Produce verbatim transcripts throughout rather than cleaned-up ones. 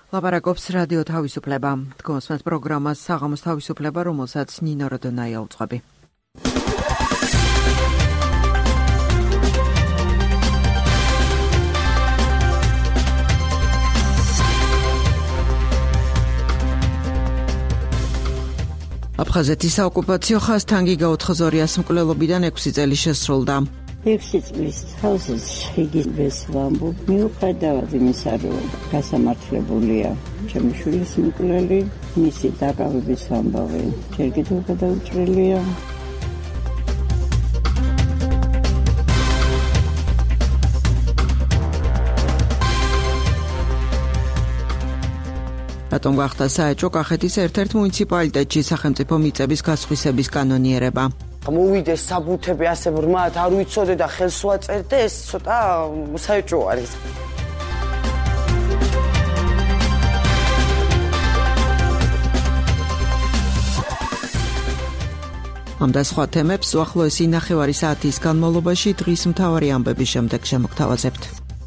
ლაპარაკობს რადიო თავისუფლება. თქვენს პროგრამას საღამოს თავისუფლება, რომელსაც ნინო როდონაია უძღვები. აფხაზეთის საოკუპაციო ხაზ თანგი გაოთხზორიას მკვლელობიდან ექვსი წელი შესრულდა. ექვსი წლის თავზეც იგი ვესვამბობ, მიუხედავად იმისა, რომ გასამართლებულია ჩემი შვილის მკვლელი, მისი დაკავების ამბავი ჯერ კიდევ გადაუჭრელია. რატომ გახდა საეჭვო კახეთის ერთ-ერთ მუნიციპალიტეტში სახელმწიფო მიწების გასხვისების კანონიერება? მოვიდეს საბუთები ასე ბრმად არ ვიცოდე და ხელს ვაწერდე, ეს ცოტა საეჭვო არის. ამ და სხვა თემებს უახლოესი ნახევარი საათის განმავლობაში დღის მთავარი ამბების შემდეგ შემოგთავაზებთ.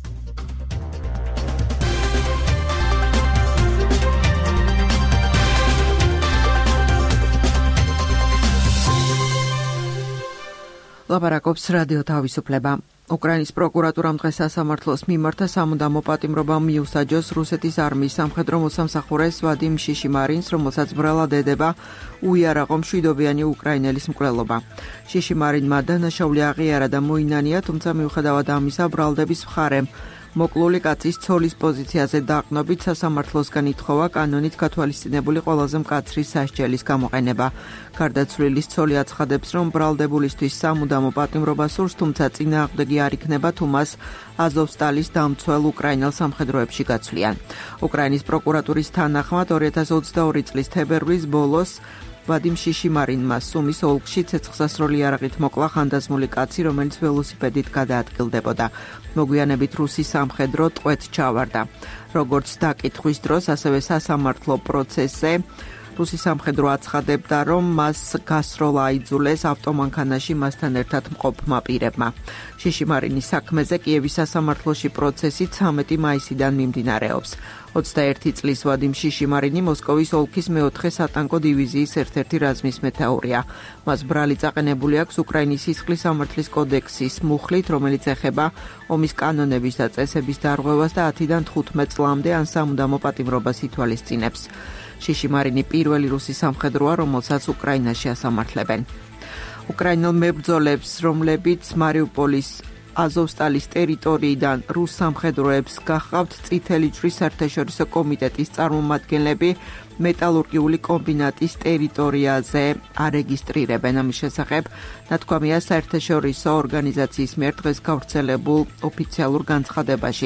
ლაპარაკობს რადიო თავისუფლება. უკრაინის პროკურატურამ დღეს სასამართლოს მიმართა სამუდამო პატიმრობა მიუსაჯოს რუსეთის არმიის სამხედრო მოსამსახურეს ვადიმ შიშიმარინს, რომელსაც ბრალად ედება უიარაღო მშვიდობიანი უკრაინელის მკვლელობა. შიშიმარინმა დანაშაული აღიარა და მოინანია, თუმცა მიუხედავად ამისა ბრალდების მხარემ მოკლული კაცის ცოლის პოზიციაზე დაყნობით სასამართლოსგან ითხოვა კანონით გათვალისწინებული ყველაზე მკაცრი სასჯელის გამოყენება. გარდაცვლილის ცოლი აცხადებს, რომ ბრალდებულისთვის სამუდამო პატიმრობა სურს, თუმცა წინააღმდეგი არ იქნება, თუ მას აზოვსტალის დამცველ უკრაინელ სამხედროებში გაცვლიან. უკრაინის პროკურატურის თანახმად ორი ათას ოცდაორი წლის თებერვლის ბოლოს ვადიმ შიშიმარინმა სუმის ოლქში ცეცხლსასროლი იარაღით მოკლა ხანდაზმული კაცი, რომელიც ველოსიპედით გადაადგილდებოდა. მოგვიანებით რუსი სამხედრო ტყვედ ჩავარდა. როგორც დაკითხვის დროს, ასევე სასამართლო პროცესზე რუსი სამხედრო აცხადებდა, რომ მას გასროლა აიძულეს ავტომანქანაში მასთან ერთად მყოფმა პირებმა. შიშიმარინის საქმეზე კიევის სასამართლოში პროცესი ცამეტი მაისიდან მიმდინარეობს. ოცდაერთი წლის ვადიმ შიშიმარინი მოსკოვის ოლქის მეოთხე სატანკო დივიზიის ერთ-ერთი რაზმის მეთაურია. მას ბრალი წაყენებული აქვს უკრაინის სისხლის სამართლის კოდექსის მუხლით, რომელიც ეხება ომის კანონების და წესების დარღვევას და ათიდან თხუთმეტ წლამდე ან სამუდამო პატიმრობას ითვალისწინებს. შიშიმარინი პირველი რუსი სამხედროა, რომელსაც უკრაინაში ასამართლებენ. უკრაინელ მებრძოლებს, რომლებიც მარიუპოლის აზოვსტალის ტერიტორიიდან რუს სამხედროებს გახავთ, წითელი ჯვრის საერთაშორისო კომიტეტის წარმომადგენლები მეტალურგიული კომბინატის ტერიტორიაზე არეგისტრირებენ. ამის შესახებ ნათქვამია საერთაშორისო ორგანიზაციის მიერ დღეს გავრცელებულ ოფიციალურ განცხადებაში.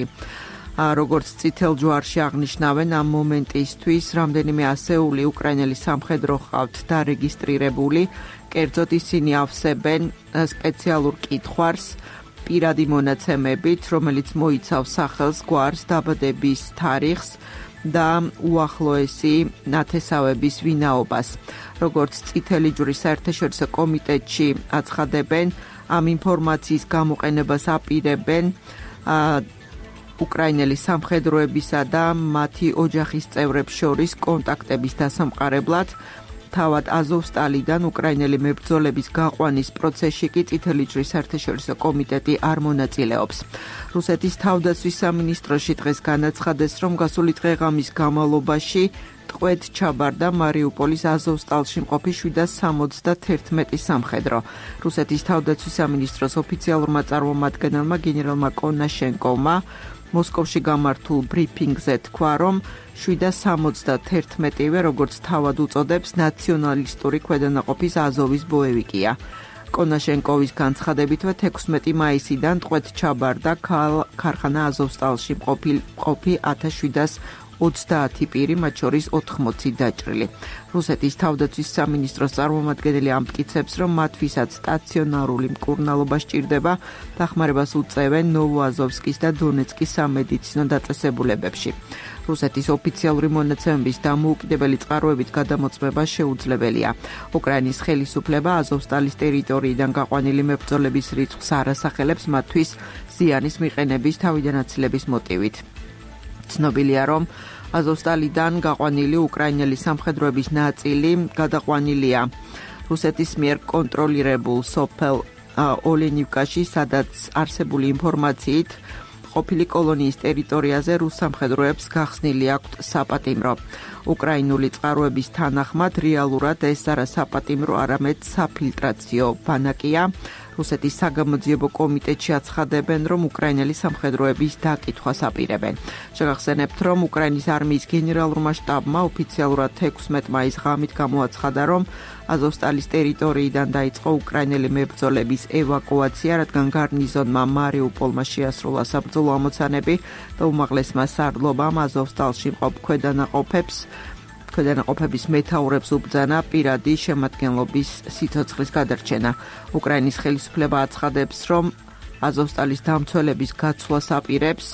როგორც წითელ ჯვარში აღნიშნავენ, ამ მომენტისთვის რამდენიმე ასეული უკრაინელი სამხედრო ჰყავთ დარეგისტრირებული, კერძოდ ისინი ავსებენ სპეციალურ კითხვარს პირადი მონაცემებით, რომელიც მოიცავს სახელს, გვარს, დაბადების თარიღს და უახლოესი ნათესავების ვინაობას. როგორც წითელი ჯვრის საერთაშორისო კომიტეტში აცხადებენ, ამ ინფორმაციის გამოყენებას აპირებენ უკრაინელი სამხედროებისა და მათი ოჯახის წევრებს შორის კონტაქტების დასამყარებლად. თავად აზოვსტალიდან უკრაინელი მებრძოლების გაყვანის პროცესში კი წითელი ჯვრის საერთაშორისო კომიტეტი არ მონაწილეობს. რუსეთის თავდაცვის სამინისტროში დღეს განაცხადეს, რომ გასული დღეღამის განმავლობაში ტყვედ ჩაბარდა მარიუპოლის აზოვსტალში მყოფი შვიდას სამოცდათერთმეტი სამხედრო. რუსეთის თავდაცვის სამინისტროს ოფიციალურმა წარმომადგენელმა გენერალმა კონაშენკოვმა მოსკოვში გამართულ ბრიფინგზე თქვა, რომ შვიდას სამოცდათერთმეტივე, როგორც თავად უწოდებს, ნაციონალისტური ქვედანაყოფის აზოვის ბოევიკია. კონაშენკოვის განცხადებითვე ექვსმეტი მაისიდან ტყვედ ჩაბარდა ქარხანა აზოვსტალში მყოფი ათას შვიდას ოცდაათი პირი, მათ შორის ოთხმოცი დაჭრილი. რუსეთის თავდაცვის სამინისტროს წარმომადგენელი ამტკიცებს, რომ მათვისაც სტაციონარული მკურნალობა სჭირდება, დახმარებას უწევენ ნოვოაზოვსკის და დონეცკის სამედიცინო დაწესებულებებში. რუსეთის ოფიციალური მონაცემების დამოუკიდებელი წყაროებით გადამოწმება შეუძლებელია. უკრაინის ხელისუფლება აზოვსტალის ტერიტორიიდან გაყვანილი მებრძოლების რიცხვს არ ასახელებს მათთვის ზიანის მიყენების თავიდან აცილების მოტივით. ცნობილია, რომ აზოვსტალიდან გაყვანილი უკრაინელი სამხედროების ნაწილი გადაყვანილია რუსეთის მიერ კონტროლირებულ სოფელ ოლენივკაში, სადაც არსებული ინფორმაციით ყოფილი კოლონიის ტერიტორიაზე რუს სამხედროებს გახსნილი აქვთ საპატიმრო. უკრაინული წყაროების თანახმად რეალურად ეს არა საპატიმრო, არამედ საფილტრაციო ბანაკია. რუსეთის საგამოძიებო კომიტეტში აცხადებენ, რომ უკრაინელი სამხედროების დაკითხვას აპირებენ. შეგახსენებთ, რომ უკრაინის არმიის გენერალურმა შტაბმა ოფიციალურად ექვსმეტ მაისს ღამით გამოაცხადა, რომ აზოვსტალის ტერიტორიიდან დაიწყო უკრაინელი მებრძოლების ევაკუაცია, რადგან გარნიზონმა მარიუპოლმა შეასრულა საბრძოლო ამოცანები და უმაღლესმა სარდლობამ აზოვსტალში მყოფ ქვედანაყოფებს ქვედანაყოფების მეთაურებს უბრძანა პირადი შემადგენლობის სიცოცხლის გადარჩენა. უკრაინის ხელისუფლება აცხადებს, რომ აზოვსტალის დამცველების გაცვლას აპირებს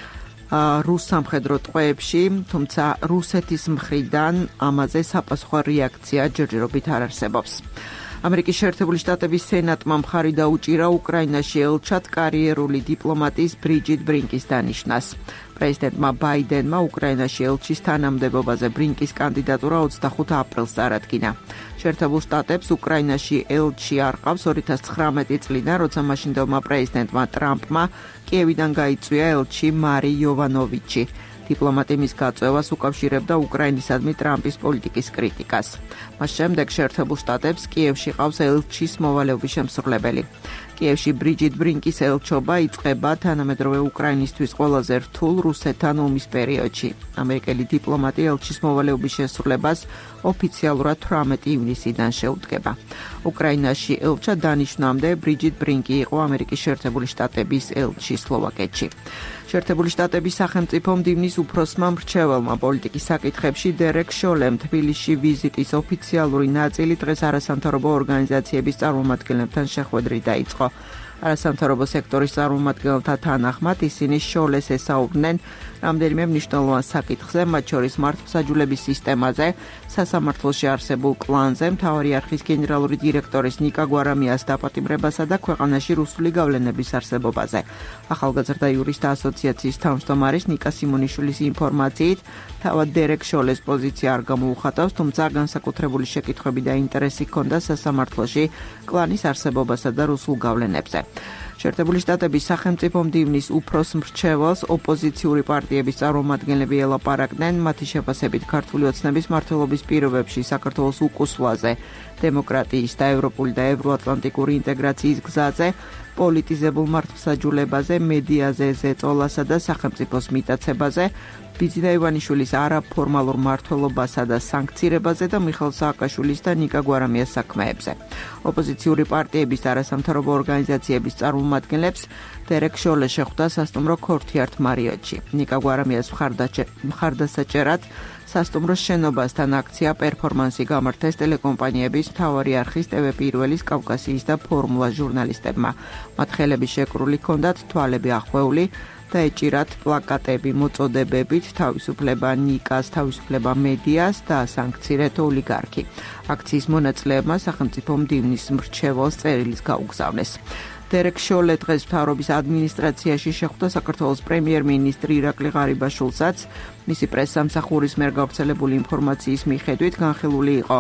რუს სამხედრო ტყვეებში, თუმცა რუსეთის მხრიდან ამაზე საპასუხო რეაქცია ჯერჯერობით არ არსებობს. ამერიკის შეერთებული შტატების სენატმა მხარი დაუჭირა უკრაინაში ელჩად კარიერული დიპლომატის ბრიჯიტ ბრინკის დანიშნას. პრეზიდენტმა ბაიდენმა უკრაინაში ელჩის თანამდებობაზე ბრინკის კანდიდატურა ოცდახუთ აპრილს წარადგინა. შეერთებულ შტატებს უკრაინაში ელჩი არ ყავს ორი ათას ცხრამეტი წლიდან, როცა მაშინდელმა პრეზიდენტმა ტრამპმა კიევიდან გაიწვია ელჩი მარი იოვანოვიჩი. დიპლომატი მის გაწევას უკავშირებდა უკრაინისადმი ტრამპის პოლიტიკის კრიტიკას. მას შემდეგ შეერთებულ შტატებს კიევში ყავს ელჩის მოვალეობის შემსრულებელი. კიევში ბრიჯიტ ბრინკის ელჩობა იწყება თანამედროვე უკრაინისთვის ყველაზე რთულ რუსეთთან ომის პერიოდში. ამერიკელი დიპლომატი ელჩის მოვალეობის შესრულებას ოფიციალურად თვრამეტი ივნისიდან შეუდგება. უკრაინაში ელჩად დანიშნამდე ბრიჯიტ ბრინკი იყო ამერიკის შეერთებული შტატების ელჩი სლოვაკეთში. შეერთებული შტატების სახელმწიფო მდივნის უფროსმა მრჩეველმა პოლიტიკის საკითხებში დერეკ შოლემ თბილისში ვიზიტის ოფიციალური ნაწილი დღეს არასამთავრობო ორგანიზაციების წარმომადგენლებთან შეხვედრით დაიწყო. არასამთავრობო სექტორის წარმომადგენელთა თანახმად ისინი შოლეს ესაუბრნენ რამდენიმე მნიშვნელოვან საკითხზე, მათ შორის მართლმსაჯულების სისტემაზე, სასამართლოში არსებულ კლანზე, მთავარი არქის გენერალური დირექტორის ნიკა გვარამიას დაპატიმრებასა და ქვეყანაში რუსული გავლენების არსებობაზე. ახალგაზრდა იურისტთა ასოციაციის თავმჯდომარის ნიკა სიმონიშვილის ინფორმაციით, თავად დერეკ შოლეს პოზიცია არ გამოუხატავს, თუმცა განსაკუთრებული შეკითხვები და ინტერესი ჰქონდა სასამართლოში კლანის არსებობასა და რუსულ გავლენებზე. შეერთებული შტატების სახელმწიფო მდივნის უფროს მრჩეველს ოპოზიციური პარტიების წარმომადგენლები ელაპარაკდნენ მათი შეფასებით ქართული ოცნების მმართველობის პირობებში საქართველოს უკუსვლაზე, დემოკრატიის და ევროპული და ევროატლანტიკური ინტეგრაციის გზაზე, პოლიტიზებულ მართლმსაჯულებაზე, მედიაზე, ზეწოლასა და სახელმწიფოს მიტაცებაზე, ბიძინა ივანიშვილის არაფორმალურ მმართველობასა და სანქცირებაზე და მიხეილ სააკაშვილის და ნიკა გვარამიას საქმეებზე. ოპოზიციური პარტიების არასამთავრობო ორგანიზაციების წარმომადგენლებს დერეკ შოლე შეხვდა სასტუმრო ქორთიართ მარიოტში. ნიკა გვარამიას მხარდასაჭერად სასტუმროს შენობასთან აქცია პერფორმანსი გამართეს ტელეკომპანიების მთავარი არხის ტევ პირველის კავკასიის და ფორმულა ჟურნალისტებმა. მათ ხელები შეკრული ჰქონდათ თვალები ახვეული და ეჭირათ პლაკატები მოწოდებებით თავისუფლება ნიკას, თავისუფლება მედიას და სანქცირეთ ოლიგარქი. აქციის მონაწილეებმა სახელმწიფო მდივნის მრჩეველს წერილის გაუგზავნეს. დერეკ შოლე დღეს მთავრობის ადმინისტრაციაში შეხვდა საქართველოს პრემიერ-მინისტრი ირაკლი ღარიბაშვილსაც. მისი პრესსამსახურის მიერ გავრცელებული ინფორმაციის მიხედვით განხილული იყო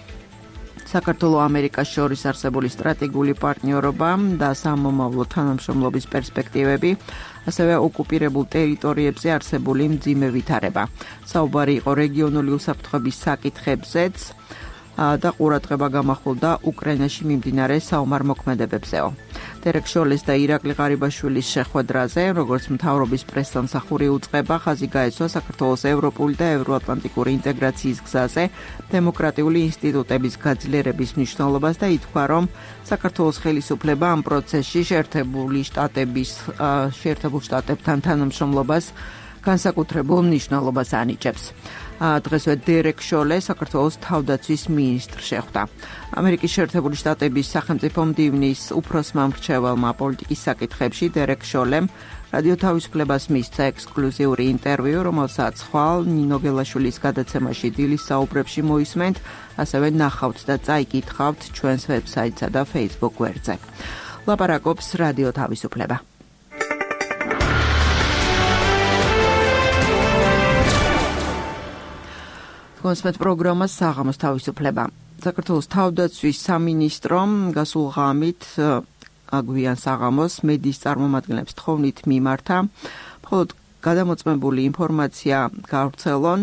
საქართველოს ამერიკას შორის არსებული სტრატეგიული პარტნიორობა და სამომავლო თანამშრომლობის პერსპექტივები, ასევე ოკუპირებულ ტერიტორიებზე არსებული მძიმე ვითარება. საუბარი იყო რეგიონული უსაფრთხოების საკითხებზეც და ყურადღება გამახვილდა უკრაინაში მიმდინარე საომარ მოქმედებებზეო. დერეკ შოლეს და ირაკლი ღარიბაშვილის შეხვედრაზე, როგორც მთავრობის პრესსამსახური უწყება, ხაზი გაეცვა საქართველოს ევროპული და ევროატლანტიკური ინტეგრაციის გზაზე დემოკრატიული ინსტიტუტების გაძლიერების მნიშვნელობას და ითქვა, რომ საქართველოს ხელისუფლება ამ პროცესში შეერთებული შტატების შეერთებულ შტატებთან თანამშრომლობას განსაკუთრებულ მნიშვნელობას ანიჭებს. დღესვე დერეკ შოლე საქართველოს თავდაცვის მინისტრს შეხვდა. ამერიკის შეერთებული შტატების სახელმწიფო მდივნის უფროსმა მრჩეველმა პოლიტიკის საკითხებში დერეკ შოლემ რადიო თავისუფლებას მისცა ექსკლუზიური ინტერვიუ, რომელსაც ხვალ ნინო გელაშვილის გადაცემაში დილის საუბრებში მოისმენთ, ასევე ნახავთ და წაიკითხავთ ჩვენს ვებსაიტსა და Facebook გვერდზე. ლაპარაკობს რადიო თავისუფლება. კონსმეთ პროგრამა საღამოს თავისუფლება. საქართველოს თავდაცვის სამინისტრომ გასულ ღამით აგვიან საღამოს მედიის წარმომადგენლებს თხოვნით მიმართა, მხოლოდ გადამოწმებული ინფორმაცია გავრცელონ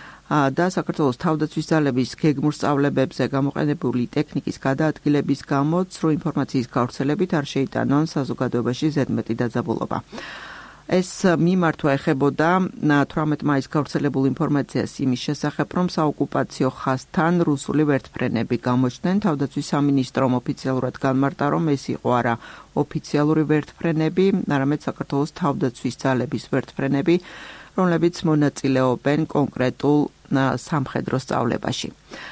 და საქართველოს თავდაცვის ძალების გეგმურ სწავლებებზე გამოყენებული ტექნიკის გადაადგილების გამო ცრუ ინფორმაციის გავრცელებით არ შეიტანონ საზოგადოებაში ზედმეტი დაძაბულობა. ეს მიმართვა ეხებოდა თვრამეტ მაისს გავრცელებულ ინფორმაციას იმის შესახებ, რომ საოკუპაციო ხაზთან რუსული ვერტმფრენები გამოჩნდნენ. თავდაცვის სამინისტრომ ოფიციალურად განმარტა, რომ ეს იყო არა ოფიციალური ვერტმფრენები, არამედ საქართველოს თავდაცვის ძალების ვერტმფრენები, რომლებიც მონაწილეობენ კონკრეტულ სამხედრო სწავლებაში.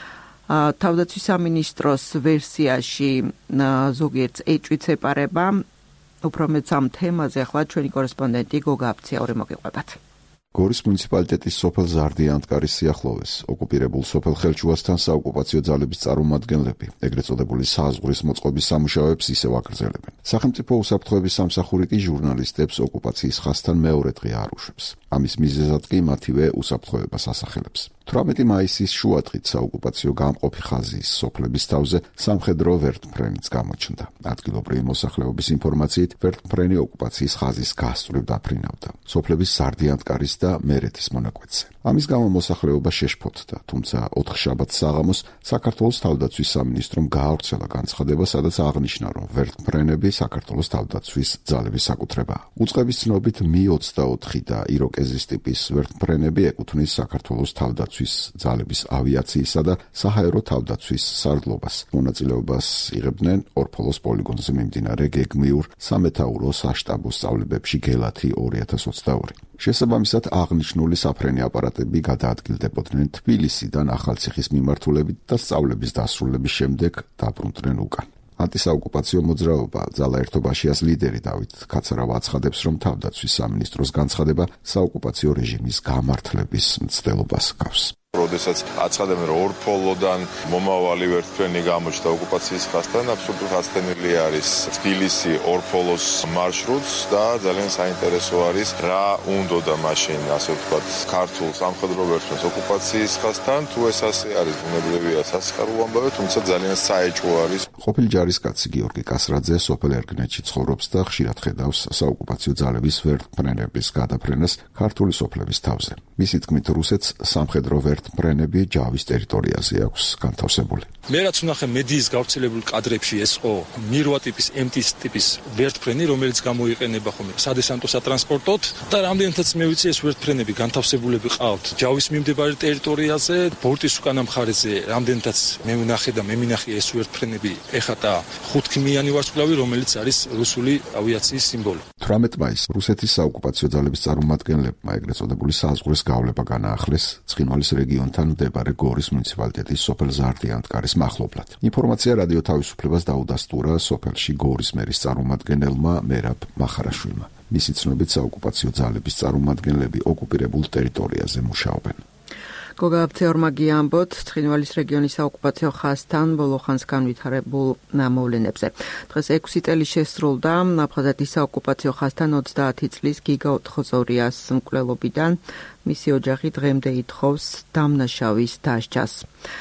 თავდაცვის სამინისტროს ვერსიაში ზოგიერთს ეჭვიც ეპარება. უფრო მეც ამ თემაზე ახლა ჩვენი კორესპონდენტი გოგა აფციაური მოგიყვებათ. გორის მუნიციპალიტეტის სოფელ ზარდიანტკარის სიახლოვეს ოკუპირებულ სოფელ ხელჩუასთან საოკუპაციო ძალების წარმომადგენლები, ეგრეთ წოდებული საზღვრის მოწყობის სამუშაოებს ისევ აგრძელებენ. სახელმწიფო უსაფრთხოების სამსახური კი ჟურნალისტებს ოკუპაციის ხაზთან მეორე დღე არუშვებს. ამის მიზეზად კი მათივე უსაფრთხოებას ასახელებს. თვრამეტი მაისის შუადღით საოკუპაციო გამყოფი ხაზის სოფლების თავზე სამხედრო ვერტმფრენიც გამოჩნდა. ადგილობრივი მოსახლეობის ინფორმაციით, ვერტმფრენი ოკუპაციის ხაზის გასწვრივ დაფრინავდა სოფლების ზარდიანტკარის და მერეთის მონაკვეთზე. ამის გამო მოსახლეობა შეშფოთდა, თუმცა ოთხშაბათს საღამოს საქართველოს თავდაცვის სამინისტრომ გაავრცელა განცხადება, სადაც აღნიშნა, რომ ვერტმფრენები საქართველოს თავდაცვის ძალების საკუთრებაა. უწყების ცნობით მი ოცდაოთხი და იროკეზის ტიპის ვერტმფრენები ეკუთვნის საქართველოს თავდაცვის ძალების ავიაციისა და საჰაერო თავდაცვის სარდლობას. მონაწილეობას იღებდნენ ორფოლოს პოლიგონზე მიმდინარე გეგმიურ სამეთაურო საშტაბო სწავლებებში გელათი ორი ათას ოცდაორი. შესაბამისად აღნიშნული საფრენი აპარატები გადაადგილდებოდნენ თბილისიდან ახალციხის მიმართულებით და სწავლების დასრულების შემდეგ დაბრუნდნენ უკან. ანტისაოკუპაციო მოძრაობა ძალა ერთობაშიას ლიდერი დავით კაცარავა აცხადებს, რომ თავდაცვის სამინისტროს განცხადება საოკუპაციო რეჟიმის გამართლების მცდელობას ჰგავს. როდესაც აცხადებენ, რომ ორფოლოდან მომავალი ვერტმფრენი გამოჩნდა ოკუპაციის ხაზთან, აბსოლუტურად გაცდენილი არის თბილისი ორფოლოს მარშრუტს და ძალიან საინტერესო არის, რა უნდოდა მაშინ, ასე ვთქვათ, ქართულ სამხედრო ვერტმფრენს ოკუპაციის ხაზთან, თუ ეს ასე არის, ბუნებრივია სასიხარულო ამბავი, თუმცა ძალიან საეჭვო არის. ყოფილი ჯარისკაცი გიორგი კასრაძე სოფელ ერგნეთში ცხოვრობს და ხშირად ხედავს საოკუპაციო ძალების ვერტმფრენების გადაფრენას ქართული სოფლების თავზე. მისი თქმით, რუსეთს სამხედრო ვერტმფრენები ჯავის ტერიტორიაზე აქვს განთავსებული. მე რაც ვნახე მედიის გავრცელებულ კადრებში, ეს ხო მირვა ტიპის ემტის ტიპის ვერტმფრენი, რომელიც გამოიყენება ხოლმე სადესანტო სატრანსპორტოდ და რამდენადაც მე ვიცი, ეს ვერტმფრენები განთავსებულები ყავთ ჯავის მიმდებარე ტერიტორიაზე, ბორტის უკანა მხარეზე რამდენადაც მე ვნახე და მე მინახე ეს ვერტმფრენები ეხატა ხუთქიმიანი ვარსკვლავი, რომელიც არის რუსული ავიაციის სიმბოლო. თვრამეტ მაისს რუსეთის საოკუპაციო ძალების წარმომადგენლებმა ეგრეთ წოდებული საზღვრის გავლება განაახლეს ცხინვალის რეგიონთან მდებარე გორის მუნიციპალიტეტის სოფელ ზარდიანტკარის მახლობლად. ინფორმაცია რადიო თავისუფლებას დაუდასტურა სოფელში გორის მერის წარმომადგენელმა მერაბ მახარაშვილმა. მისი ცნობით საოკუპაციო ძალების წარმომადგენლები ოკუპირებულ ტერიტორიაზე მუშაობენ. გოგა აფციაურმა გიამბოთ ცხინვალის რეგიონის საოკუპაციო ხაზთან ბოლო ხანს განვითარებულ მოვლენებზე. დღეს ექვსი წელი შესრულდა აფხაზეთის საოკუპაციო ხაზთან ოცდაათი წლის გიგა ოთხოზორიას მკვლელობიდან. მისი ოჯახი დღემდე ითხოვს დამნაშავის დასჯას.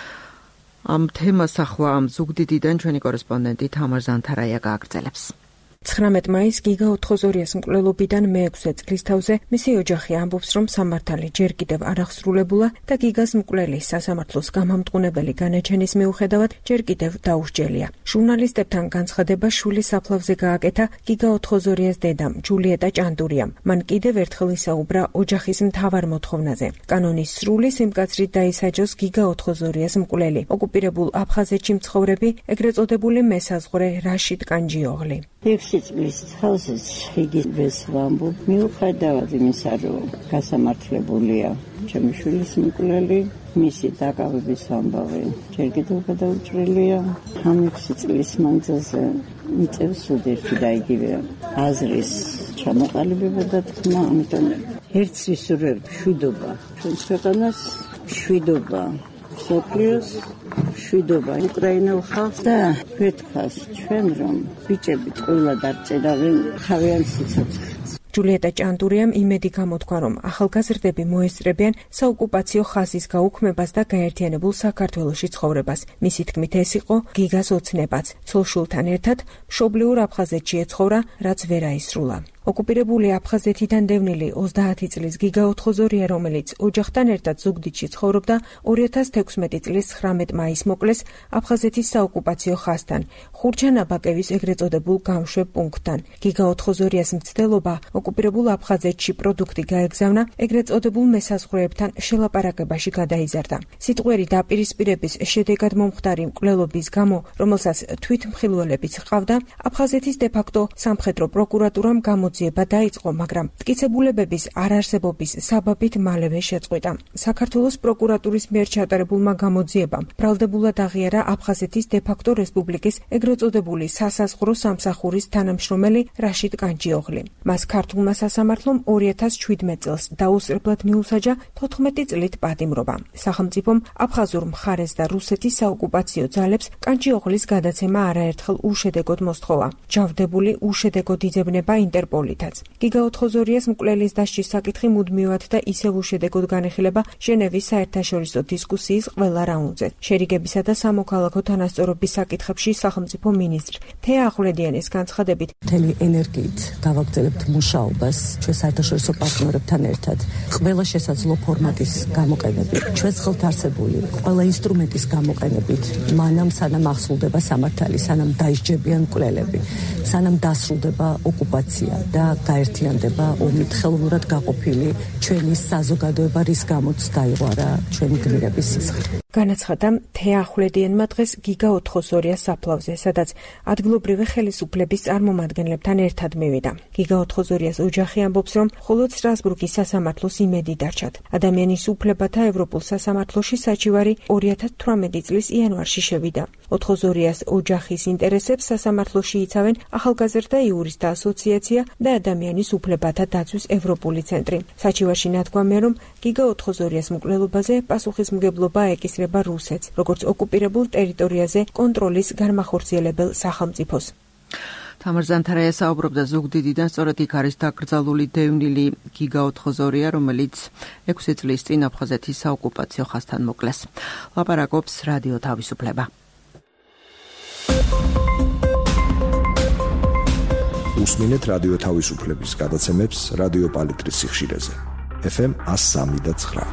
ამ თემას ახლა ზუგდიდიდან ჩვენი კორესპონდენტი თამარ ზანთარაია გააგრძელებს. ცხრამეტ მაისს გიგა ოთხოზორიას მკვლელობიდან მეექვსე წლის თავზე მისი ოჯახი ამბობს, რომ სამართალი ჯერ კიდევ არ აღსრულებულა და გიგას მკვლელი სასამართლოს გამამტყუნებელი განაჩენის მიუხედავად ჯერ კიდევ დაუსჯელია. ჟურნალისტებთან განცხადება შვილის საფლავზე გააკეთა გიგა ოთხოზორიას დედამ ჯულიეტა ჭანდურიამ. მან კიდევ ერთხელ ისაუბრა ოჯახის მთავარ მოთხოვნაზე. კანონის სრული სიმკაცრით დაისაჯოს გიგა ოთხოზორიას მკვლელი, ოკუპირებულ აფხაზეთში მცხოვრები ეგრეთ წოდებული მესაზღვრე რაშიდ კანჯიოღლი. ექვსი წლის თავზეც იგი ვესვამბობ, მიუხედავად იმისა, რომ გასამართლებულია ჩემი შვილის მკვლელი, მისი დაკავების ამბავი ჯერ კიდევ გადაუჭრელია. ამ ექვსი წლის მანძილზე მიწევს უდერთი და იგივე აზრის ჩამოყალიბება და თქმა, ამიტომ ერთს ვისურვებ მშვიდობა ჩვენს ქვეყანას, მშვიდობა მსოფლიოს, მშვიდობა უკრაინელ ხალხს და ვეთქას ჩვენ, რომ ბიჭები ყველა დარწერავენ თავიანთ სიცოცხლეს. ჯულიეტა ჭანდურიამ იმედი გამოთქვა, რომ ახალგაზრდები მოესწრებიან საოკუპაციო ხაზის გაუქმებას და გაერთიანებულ საქართველოში ცხოვრებას. მისი თქმით, ეს იყო გიგას ოცნებაც. ცოლ-შვილთან ერთად მშობლიურ აფხაზეთში ეცხოვრა, რაც ვერ აისრულა. ოკუპირებული აფხაზეთიდან დევნილი ოცდაათი წლის გიგა ოთხოზორია, რომელიც ოჯახთან ერთად ზუგდიდში ცხოვრობდა, ორი ათას თექვსმეტი წლის ცხრამეტ მაისს მოკლეს აფხაზეთის საოკუპაციო ხაზთან, ხურჯან-აბაკევის ეგრეთ წოდებულ გამშვებ პუნქტთან. გიგა ოთხოზორიას მცდელობა ოკუპირებულ აფხაზეთში პროდუქტი გაეგზავნა, ეგრეთ წოდებულ მესაზღვრეებთან შელაპარაკებაში გადაიზარდა. სიტყვიერი დაპირისპირების შედეგად მომხდარი მკვლელობის გამო, რომელსაც თვითმხილველებიც ჰყავდა, აფხაზეთის დე-ფაქტო სამხედრო პროკურატურამ გამოძიება დაიწყო, მაგრამ მტკიცებულებების არარსებობის საბაბით მალევე შეწყვიტა. საქართველოს პროკურატურის მიერ ჩატარებულმა გამოძიებამ ბრალდებულად აღიარა აფხაზეთის დე-ფაქტო რესპუბლიკის ეგრეთ წოდებული სასაზღვრო სამსახურის თანამშრომელი რაშიდ კანჯიოღლი. მას ქართულმა სასამართლომ ორი ათას ჩვიდმეტ წელს დაუსწრებლად მიუსაჯა თოთხმეტი წლით პატიმრობა. სახელმწიფომ აფხაზურ მხარეს და რუსეთის საოკუპაციო ძალებს კანჯიოღლის გადაცემა არაერთხელ უშედეგოდ მოსთხოვა. ჯავდებული უშედეგოდ იძებნება ინტერპოლითაც. გიგა ოთხოზორიას მკვლელის დასჯის საკითხი მუდმივად და ისევ უშედეგოდ განეხილება ჟენევის საერთაშორისო დისკუსიის ყველა რაუნდზე. შერიგებისა და სამოქალაქო თანასწორობის საკითხებში სახელმწიფო მინისტრ თეა ახვლედიანის განცხადებით, მთელი ენერგიით გავაგრძელებთ მუშაობას ჩვენ საერთაშორისო პარტნიორებთან ერთად. ყველა შესაძლო ფორმატის გამოყენებით, ჩვენს ხელთ არსებული ყველა ინსტრუმენტის გამოყენებით, მანამ სანამ აღსრულდება სამართალი, სანამ დაისჯებიან მკვლელები, სანამ დასრულდება ოკუპაცია და გაერთიანდება ომით ხელოვნურად გაყოფილი ჩვენი საზოგადოება, რის გამოც დაიღვარა ჩვენი გმირების სისხლი. განაცხადა თეა ახვლედიანმა დღეს გიგა ოთხოზორიას საფლავზე, სადაც ადგილობრივი ხელისუფლების წარმომადგენლებთან ერთად მივიდა. გიგა ოთხოზორიას ოჯახი ამბობს, რომ მხოლოდ სტრასბურგის სასამართლოს იმედი დარჩათ. ადამიანის უფლებათა ევროპულ სასამართლოში საჩივარი ორი ათას თვრამეტი წლის იანვარში შევიდა. ოთხოზორიას ოჯახის ინტერესებს სასამართლოში იცავენ ახალგაზრდა იურისტთა ასოციაცია და ადამიანის უფლებათა დაცვის ევროპული ცენტრი. საჩივარში ნათქვამია, რომ გიგა ოთხოზორიას მკვლელობაზე პასუხისმგებლობა ეკისრება რუსეთს, როგორც ოკუპირებულ ტერიტორიაზე კონტროლის განმახორციელებელ სახელმწიფოს. თამარ ზანთარაია საუბრობდა ზუგდიდიდან, სწორედ იქ არის დაკრძალული დევნილი გიგა ოთხოზორია, რომელიც ექვსი წლის წინ აფხაზეთის საოკუპაციო ხაზთან მოკლეს. ლაპარაკობს რადიო თავისუფლება. უსმინეთ რადიო თავისუფლების გადაცემებს რადიო პალიტრის სიხშირეზე. ეფ ემ ას სამი და ცხრა.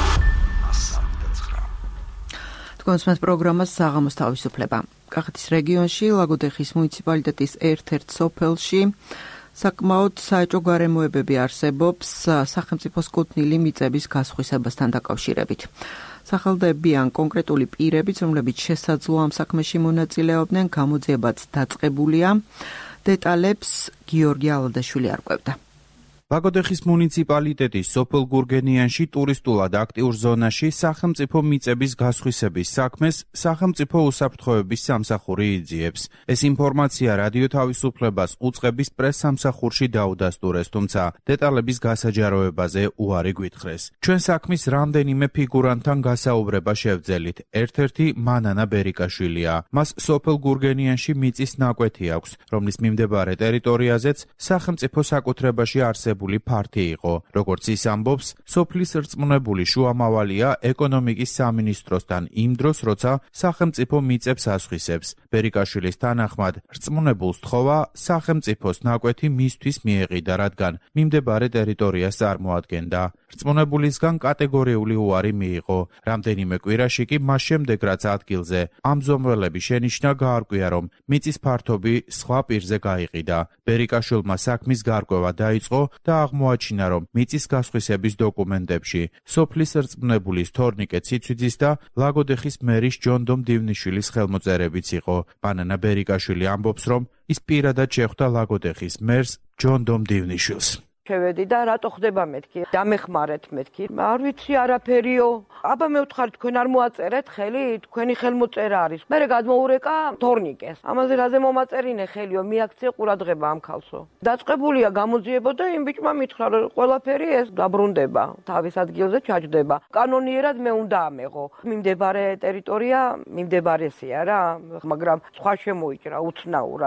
თქვენს პროგრამას საღამოს თავისუფლება. კახეთის რეგიონში, ლაგოდეხის მუნიციპალიტეტის ერთ-ერთ სოფელში საკმაოდ საეჭვო გარემოებები არსებობს სახელმწიფოს კუთვნილი მიწების გასხვისებასთან დაკავშირებით. სახელდები ან კონკრეტული პირებიც, რომლებიც შესაძლოა ამ საქმეში მონაწილეობდნენ, გამოძიებაც დაწყებულია. დეტალებს გიორგი ალადაშვილი არკვევდა. ლაგოდეხის მუნიციპალიტეტის სოფელ გურგენიანში ტურისტულად აქტიურ ზონაში სახელმწიფო მიწების გასხვისების საქმეს სახელმწიფო უსაფრთხოების სამსახური იძიებს. ეს ინფორმაცია რადიო თავისუფლებას უწყების პრეს-სამსახურში დაუდასტურეს, თუმცა დეტალების გასაჯაროებაზე უარი გვითხრეს. ჩვენ საქმის რამდენიმე ფიგურანტთან გასაუბრება შევძელით. ერთ-ერთი მანანა ბერიკაშვილია. მას სოფელ გურგენიანში მიწის ნაკვეთი აქვს, რომლის მიმდებარე ტერიტორიაზეც სახელმწიფო საკუთრებაში არსებობს ფართი იყო. როგორც ის ამბობს, სოფლის რწმუნებული შუამავალია ეკონომიკის სამინისტროსთან იმ დროს, როცა სახელმწიფო მიწებს ასხვისებს. ბერიკაშვილის თანახმად, რწმუნებულს თხოვა სახელმწიფოს ნაკვეთი მისთვის მიეყიდა, რადგან მიმდებარე ტერიტორიას წარმოადგენდა. რწმუნებულისგან კატეგორიული უარი მიიღო. რამდენიმე კვირაში კი მას შემდეგ, რაც ადგილზე ამზომველები შენიშნა, გაარკვია, რომ მიწის ფართობი სხვა პირზე გაიყიდა. ბერიკაშვილმა საქმის გარკვევა დაიწყო და აღმოაჩინა, რომ მიწის გასხვისების დოკუმენტებში სოფლის რწმუნებულის თორნიკე ციცვიძის და ლაგოდეხის მერის ჯონდომ დივნიშვილის ხელმოწერებიც იყო. ბანანა ბერიკაშვილი ამბობს, რომ ის პირადად შეხვდა ლაგოდეხის მერს ჯონდომ დივნიშვილს. შევედი და რატო ხდება მეთქი? დამეხმარეთ მეთქი. არ ვიცი არაფერიო. აბა მე ვთხარ, თქვენ არ მოაწერეთ ხელი? თქვენი ხელმოწერა არის. მე გადმოურეკა თორნიკეს. ამაზე რაზე მომაწერინე ხელიო, მიაქცე ყურადღება ამ ქალსო. დაწყებულია გამოძიება და იმ ბიჭმა მითხრა, რომ ყველაფერი ეს დაბრუნდება. თავის ადგილზე ჩაჯდება. კანონიერად მე უნდა ამეღო. მიმდებარე ტერიტორია მიმდებარესია რა, მაგრამ სხვა შემოიჭრა უცნაურად.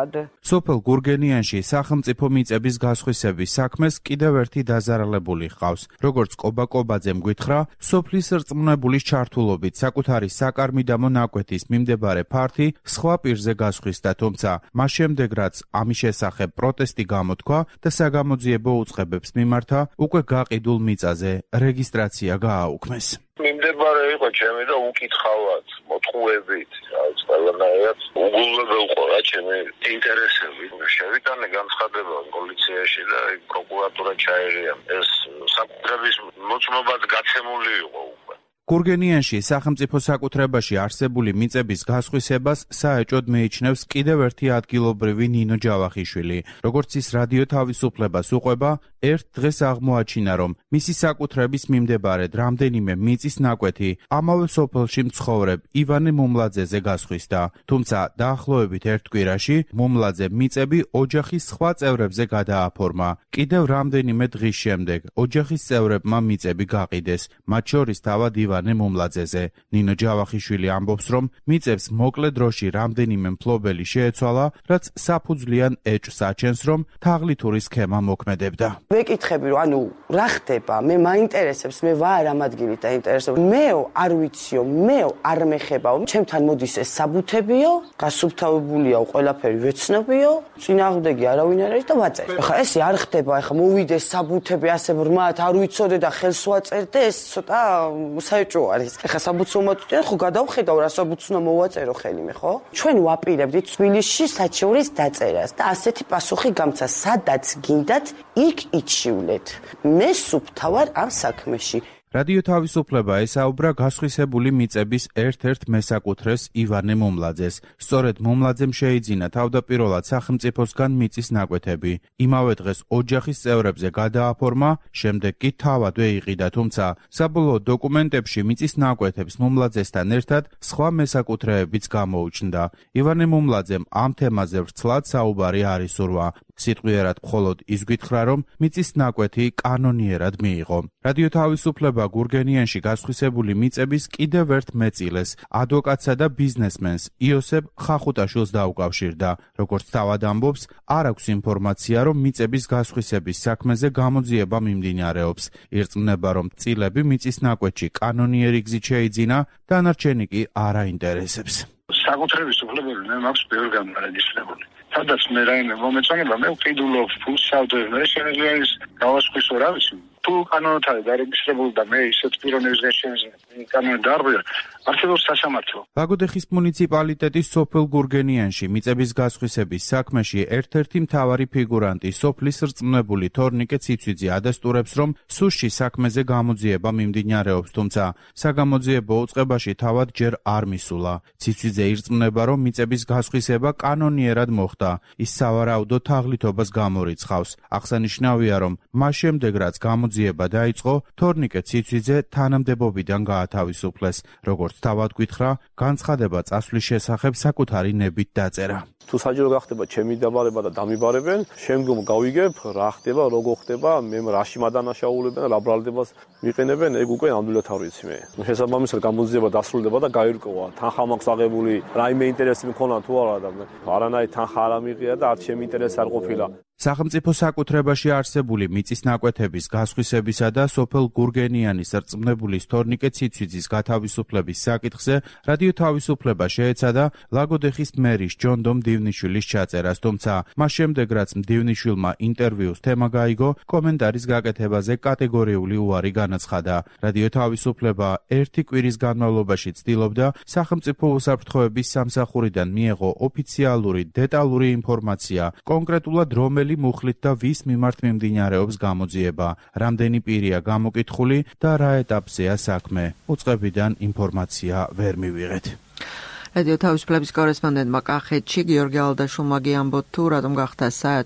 სოფელ გურგენიანში სახელმწიფო მიწების გასხვისების საქმეს კიდევ ერთი დაზარალებული ჰყავს. როგორც კობა-კობაძემ გვითხრა, სოფლის რწმუნებულის ჩართულობით საკუთარი საკარმიდამო ნაკვეთის მიმდებარე ფართი სხვა პირზე გასხვისდა, თუმცა მას შემდეგ რაც ამის შესახებ პროტესტი გამოთქვა და საგამოძიებო უწყებებს მიმართა, უკვე გაყიდულ მიწაზე რეგისტრაცია გააუქმეს. მიმდებარე იყო ჩემი და უკითხავად, მოთხოვებით, რაც ყველანაირად უგულებელყო რა ჩემი ინტერესები. შევიტანე განცხადება პოლიციაში და პროკურატურა ჩაერია. ეს საკუთრების მოწმობად გაცემული იყო უკვე. გურგენიანში სახელმწიფო საკუთრებაში არსებული მიწების გასხვისებას საეჭოდ მიიჩნევს კიდევ ერთი ადგილობრივი ნინო ჯავახიშვილი. როგორც ის რადიო თავისუფლებას უყვება, ერთ დღეს აღმოაჩინა, რომ მისი საკუთრების მიმდებარედ რამდენიმე მიწის ნაკვეთი ამავე სოფელში მცხოვრებ ივანე მუმლაძეზე გასხვისდა. თუმცა დაახლოებით ერთ კვირაში მუმლაძემ მიწები ოჯახის სხვა წევრებზე გადააფორმა. კიდევ რამდენიმე დღის შემდეგ ოჯახის წევრებმა მიწები გაყიდეს, მათ შორის თავად ივანე მუმლაძეზე. ნინო ჯავახიშვილი ამბობს, რომ მიწებს მოკლე დროში რამდენიმე მფლობელი შეეცვალა, რაც საფუძვლიან ეჭვს აჩენს, რომ თაღლითური სქემა მოქმედებდა. ვეკითხები, რომ ანუ რა ხდება? მე მაინტერესებს, მე ვარ ამ ადგილით დაინტერესებული. მეო არ ვიციო, მეო არ მეხებაო. ჩემთან მოდის ეს საბუთებიო, გასუფთავებულია ყველაფერი ვეცნობიო, წინააღმდეგი არავინ არ არის და ვაწერ. ახლა ესე არ ხდება, ახლა მოვიდეს საბუთები ასე ბრმად, არ ვიცოდე და ხელს ვაწერდე, ეს ცოტა საეჭვო არის. ახლა საბუთს მომაწვდიან, ხო გადავხედავ რა საბუთს უნდა მოვაწერო ხელი მე, ხო? ჩვენ ვაპირებდით თბილისში საჩევრის დაწერას და ასეთი პასუხი გამცა, სადაც გინდათ, იქ იჩივლეთ. მე სუფთავარ ამ საქმეში. რადიო თავისუფლება ესაუბრა გასხვისებული მიწების ერთ-ერთ მესაკუთრეს ივანე მუმლაძეს. სწორედ მუმლაძემ შეიძინა თავდაპირველად სახელმწიფოსგან მიწის ნაკვეთები. იმავე დღეს ოჯახის წევრებზე გადააფორმა, შემდეგ კი თავადვე იყიდა, თუმცა საბოლოო დოკუმენტებში მიწის ნაკვეთებს მუმლაძესთან ერთად სხვა მესაკუთრეებიც გამოუჩნდა. ივანე მუმლაძემ ამ თემაზე ვრცლად საუბარი არ ისურვა. სიტყვიერად მხოლოდ ის გითხრა, რომ მიწის ნაკვეთი კანონიერად მიიღო. რადიო თავისუფლება გურგენიანში გასხვისებული მიწების კიდევ ერთ მეწილეს, ადვოკატსა და ბიზნესმენს იოსებ ხახუტაშვილს დაუკავშირდა. როგორც თავად ამბობს, არ აქვს ინფორმაცია, რომ მიწების გასხვისების საქმეზე გამოძიება მიმდინარეობს. ირწმუნება, რომ წილები მიწის ნაკვეთში კანონიერი გზით შეიძინა, დანარჩენი კი არ აინტერესებს. საკუთრების უფლებები მე მაქვს ბევრი გამარეგისტრირებული. სადაც მე რაიმე მომეწონება, მე ვყიდულობ ფულს სავდებ, მე შეიძლება ის გავასხვისო რა ვიცი. თუ კანონით არის დარეგისტრირებული და მე ისეთ პიროვნების გაშენზე კანონით დარღვია, არსებობს სასამართლო. ლაგოდეხის მუნიციპალიტეტის სოფელ გურგენიანში მიწების გასხვისების საქმეში ერთ-ერთი მთავარი ფიგურანტი სოფლის რწმუნებული თორნიკე ციცვიძე ადასტურებს, რომ სუსში საქმეზე გამოძიება მიმდინარეობს, თუმცა საგამოძიებო უწყებაში თავად ჯერ არ მისულა. ციცვიძე ირწმუნება, რომ მიწების გასხვისება კანონიერად მოხდა. ის სავარაუდო თაღლითობას გამორიცხავს. აღსანიშნავია, რომ მას შემდეგ რაც გამოძიება დაიწყო, თორნიკე ციცვიძე თანამდებობიდან გაათავისუფლეს. როგორც თავად გითხრა, განცხადება წასვლის შესახებ საკუთარი ნებით დაწერა. თუ საჯარო გახდება ჩემი დაბარება და დამიბარებენ, შემდგომ გავიგებ რა ხდება, როგორ ხდება, მე რაში მადანაშაულებენ, რა ბრალდებას მიყენებენ, ეგ უკვე ნამდვილად არ ვიცი მე. შესაბამისად გამოძიება დასრულდება და გაირკვევა, თანხა მაქვს აღებული, რაიმე ინტერესი მქონა თუ არა და არანაირი თანხა არ ამიღია და არც ჩემი ინტერესი არ ყოფილა. სახელმწიფო საკუთრებაში არსებული მიწის ნაკვეთების გასხვისებისა და სოფელ გურგენიანის რწმუნებულის თორნიკე ციცვიძის გათავისუფლების საკითხზე რადიო თავისუფლება შეეცადა ლაგოდეხის მერის ჯონდომ მდივნიშვილის ჩაწერას, თუმცა მას შემდეგ რაც მდივნიშვილმა ინტერვიუს თემა გაიგო, კომენტარის გაკეთებაზე კატეგორიული უარი განაცხადა. რადიო თავისუფლება ერთი კვირის განმავლობაში ცდილობდა სახელმწიფო უსაფრთხოების სამსახურიდან მიეღო ოფიციალური დეტალური ინფორმაცია, კონკრეტულად რომელი მუხლით და ვის მიმართ მიმდინარეობს გამოძიება, რამდენი პირია გამოკითხული და რა ეტაპზეა საქმე. უწყებიდან ინფორმაცია ვერ მივიღეთ. რადიო თავისუფლების კორესპონდენტმა კახეთში გიორგი ალდაშულმა გიამბოთ თუ რატომ გახდა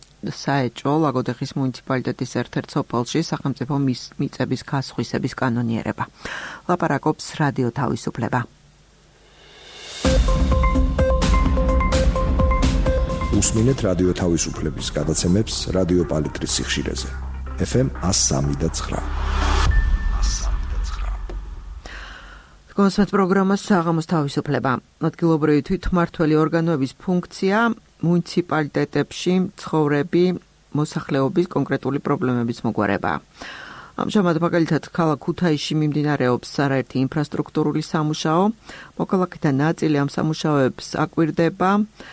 საეჭვო ლაგოდეხის მუნიციპალიტეტის ერთ-ერთ სოფელში სახელმწიფო მიწების გასხვისების კანონიერება. ლაპარაკობს რადიო თავისუფლება. უსმინეთ რადიო თავისუფლების გადაცემებს რადიო პალიტრის სიხშირეზე. ეფ ემ one oh three point nine. კონსერტ პროგრამას საღამოს თავისუფლება. ადგილობრივი თვითმმართველი ორგანოების ფუნქცია მუნიციპალიტეტებში ცხოვრები მოსახლეობის კონკრეტული პრობლემების მოგვარებაა. ამჟამად მაგალითად ქალაქ ქუთაისში მიმდინარეობს არაერთი ინფრასტრუქტურული სამუშაო, მოქალაქეთა ნაწილი ამ სამუშაოებს აკვირდება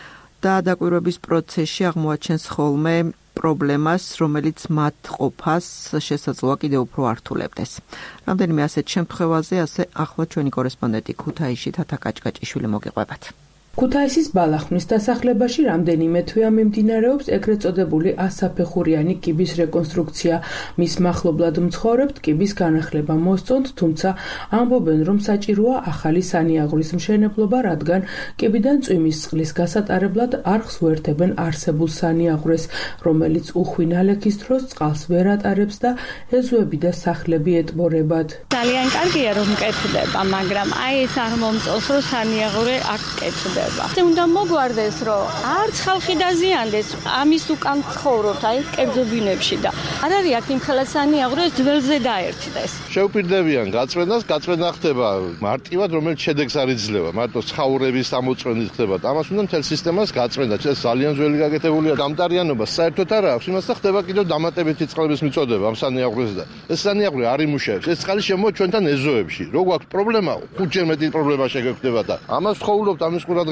და დაკვირვების პროცესში აღმოაჩენს ხოლმე პრობლემას, რომელიც მათ ყოფას შესაძლოა კიდევ უფრო ართულებდეს. რამდენიმე ასეთ შემთხვევაზე ასე ახლა ჩვენი კორესპონდენტი ქუთაისში თათა კაჭკაჭიშვილი მოგიყვებათ. ქუთაისის ბალახმის დასახლებაში რამდენიმე თვეა მიმდინარეობს ეგრეთ წოდებული ასაფეხურიანი კიბის რეკონსტრუქცია. მის მახლობლად მცხოვრებთ კიბის განახლება მოსწონთ, თუმცა ამბობენ, რომ საჭიროა ახალი სანიაღვრის მშენებლობა, რადგან კიბიდან წვიმის წყლის გასატარებლად არ ხსუერთებენ არსებულ სანიაღვრეს, რომელიც უხვი ნალექის დროს წყალს ვერ ატარებს და ეზოები და სახლები ეტბორებად. ძალიან კარგია რომ მკეთდება, მაგრამ აი ეს არ მომწონს, რომ სანიაღვრე არ კეთდება. უნდა მოგვარდეს, რომ არც ხალხი დაზიანდეს, ამის უკან ცხოვრობთ, აი კერძობინებში და არ არის აქ იმ ხელასანი აღროს ძველზე დაერთდეს. შეუპირდებიან გაწმენდას, გაწმენდა ხდება მარტივად, რომელიც შედეგს არ იძლევა, მარტო ცხოვრების ამოწმენით ხდება და ამას უნდა მთელ სისტემას გაწმენდა. ეს ძალიან ძველი გაკეთებულია, გამტარიანობა საერთოდ არ აქვს, იმას და ხდება კიდევ დამატებითი წყლების მიწოდება ამ სანიაღვრეს და ეს სანიაღვრე არ იმუშავებს. ეს წყალი შემოვა ჩვენთან ეზოებში. რო გვაქვს პრობლემა, ხუთჯერ მეტი პრობლემა შეგეხვდება და ამას ვხოვულობთ ამის ყურადღებას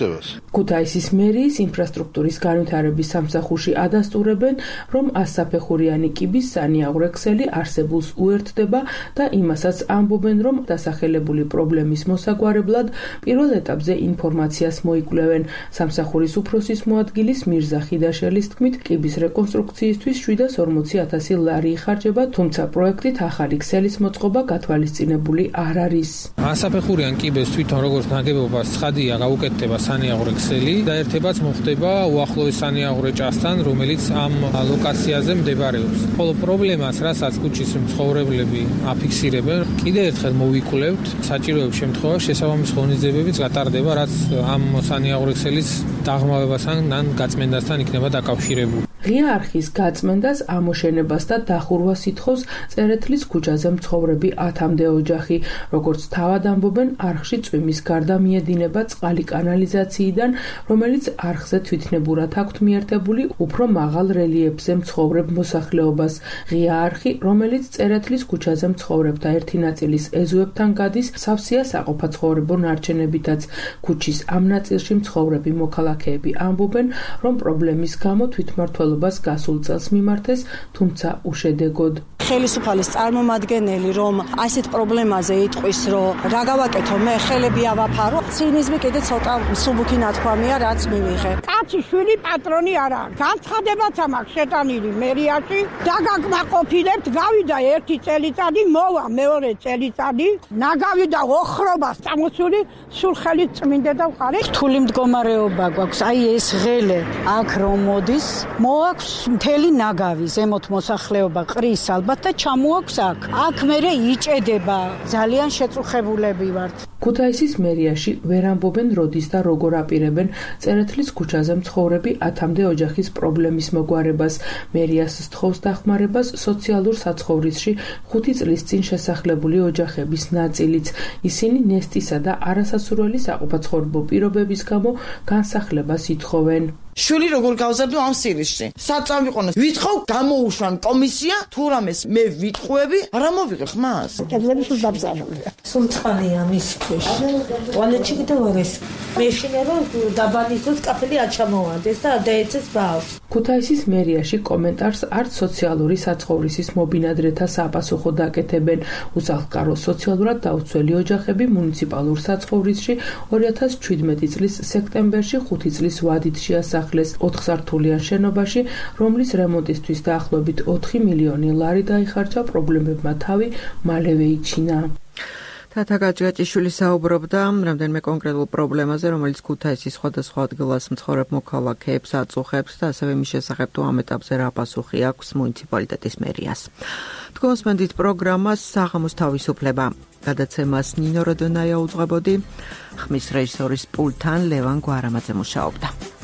ქუთაისის მერიის ინფრასტრუქტურის განვითარების სამსახურში ადასტურებენ, რომ ასაფეხურიანი კიბის სანიაღვრე ქსელი არსებულს უერთდება და იმასაც ამბობენ, რომ დასახელებული პრობლემის მოსაგვარებლად პირველ ეტაპზე ინფორმაციას მოიკვლევენ. სამსახურის უფროსის მოადგილის მირზა ხიდაშელის თქმით, კიბის რეკონსტრუქციისთვის შვიდას ორმოცი ათასი ლარი იხარჯება, თუმცა პროექტით ახალი ქსელის მოწყობა გათვალისწინებული არ არის. ასაფეხურიან კიბეს თვითონ როგორც ნაგებობას ცხადია გაუკეთდება სანიაღვრე ქსელი და ერთებაც მოხდება უახლოეს სანიაღვრე ჭასთან, რომელიც ამ ლოკაციაზე მდებარეობს. ხოლო პრობლემას, რასაც ქუჩის მცხოვრებლები აფიქსირებენ, კიდევ ერთხელ მოვიკვლევთ, საჭიროების შემთხვევაში შესაბამის ღონისძიებებიც გატარდება, რაც ამ სანიაღვრე ქსელის დაღმავებასთან ან გაწმენდასთან იქნება დაკავშირებული. ღია არხის გაწმენდას, ამოშენებას და დახურვას ითხოვს წერეთლის ქუჩაზე მცხოვრები ათამდე ოჯახი. როგორც თავად ამბობენ, არხში წვიმის გარდა მიედინება წყალი კანალიზაციიდან, რომელიც არხზე თვითნებურად აქვთ მიერთებული უფრო მაღალ რელიეფზე მცხოვრებ მოსახლეობას. ღია არხი, რომელიც წერეთლის ქუჩაზე მცხოვრებთა ერთი ნაწილის ეზოებთან გადის, სავსეა საყოფაცხოვრებო ნარჩენებითაც. ქუჩის ამ ნაწილში მცხოვრები მოქალაქეები ამბობენ, რომ პრობლემის გამო თვითმმართველობას გასულ წელს მიმართეს, თუმცა უშედეგოდ. ხელისუფლის წარმომადგენელი რომ ასეთ პრობლემაზე იტყვის, რომ რა გავაკეთო, მე ხელები ავაფარო, ცინიზმი კიდე ცოტა მსუბუქი ნათქვამია, რაც მივიღე. კაცი შვილი პატრონი არა. განცხადებაც ამაქვს შეტანილი მერიაში, დაგაკმაყოფილებთ, გავიდა ერთი წელიწადი, მოვა მეორე წელიწადი, ნაგავი და ოხრობას წამოსული, სულ ხელით წმინდა და ვყარი. რთული მდგომარეობა გვაქვს, აი ეს ღელე აქ რომ მოდის, მოაქვს მთელი ნაგავი, ზემოთ მოსახლეობა ყრის ალბათ და ჩამოაქვს აქ. აქ მერე იჭედება, ძალიან შეწუხებულები ვართ. ქუთაისის მერიაში ვერ ამბობენ როდის და როგორ აპირებენ წერეთლის ქუჩაზე მცხოვრები ათამდე ოჯახის პრობლემის მოგვარებას. მერიას სთხოვს დახმარებას სოციალურ საცხოვრისში ხუთი წლის წინ შესახლებული ოჯახების ნაწილიც. ისინი ნესტისა და არასასურველი საყოფაცხოვრებო პირობების გამო განსახლებას ითხოვენ. შვილი როგორ გავზარდო ამ სირისში. საწამვიყონოს. ვითხოვ გამოუშვან კომისია, თუ რამეს მე ვიტყვები, არა მოვიღე ხმას. კერძები სულ დაბზარულია. სულ წყალია მისთვის. ტუალეტში კიდევ არის. მეშინება დაბანისოს კაფელი აჩამოვანდეს და დაეცეს ბავს. ქუთაისის მერიაში კომენტარს არც სოციალური საცხოვრისის მობინადრეთა საპასუხო დაკეთებენ. უსახლკარო სოციალურად დაუცველი ოჯახები მუნიციპალურ საცხოვრისში ორი ათას შვიდმეტი წლის სექტემბერში ხუთი წლის ვადით შეასახლეს ოთხსართულიან შენობაში, რომლის რემონტისთვის დაახლოებით ოთხი მილიონი ლარი დაიხარჯა, პრობლემებმა თავი მალევე იჩინა. თათა კაჭკაჭიშვილი საუბრობდა რამდენიმე კონკრეტულ პრობლემაზე, რომელიც ქუთაისის სხვადასხვა ადგილას მცხოვრებ მოქალაქეებს აწუხებს და ასევე მის შესახებ თუ ამ ეტაპზე რა პასუხი აქვს მუნიციპალიტეტის მერიას. თქვენსმენდით პროგრამას საღამოს თავისუფლება. გადაცემას ნინო როდონაია უძღვებოდი, ხმის რეჟისორის პულტთან ლევან გვარამაძე მუშაობდა.